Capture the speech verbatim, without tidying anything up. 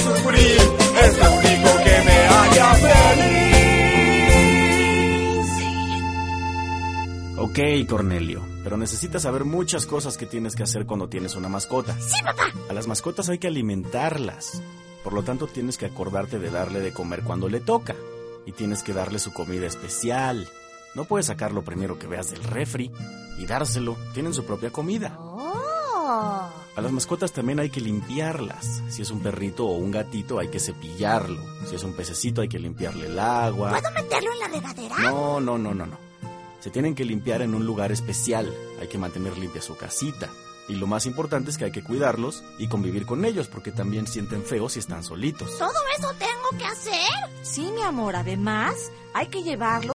sufrir, es lo único que me haría feliz. Ok, Cornelio, pero necesitas saber muchas cosas que tienes que hacer cuando tienes una mascota. ¡Sí, papá! A las mascotas hay que alimentarlas. Por lo tanto, tienes que acordarte de darle de comer cuando le toca. Y tienes que darle su comida especial. No puedes sacar lo primero que veas del refri y dárselo. Tienen su propia comida. ¡Oh! A las mascotas también hay que limpiarlas. Si es un perrito o un gatito, hay que cepillarlo. Si es un pececito, hay que limpiarle el agua. ¿Puedo meterlo en la regadera? No, no, no, no, no. Se tienen que limpiar en un lugar especial. Hay que mantener limpia su casita. Y lo más importante es que hay que cuidarlos y convivir con ellos, porque también sienten feo si están solitos. ¿Todo eso tengo que hacer? Sí, mi amor, además hay que llevarlo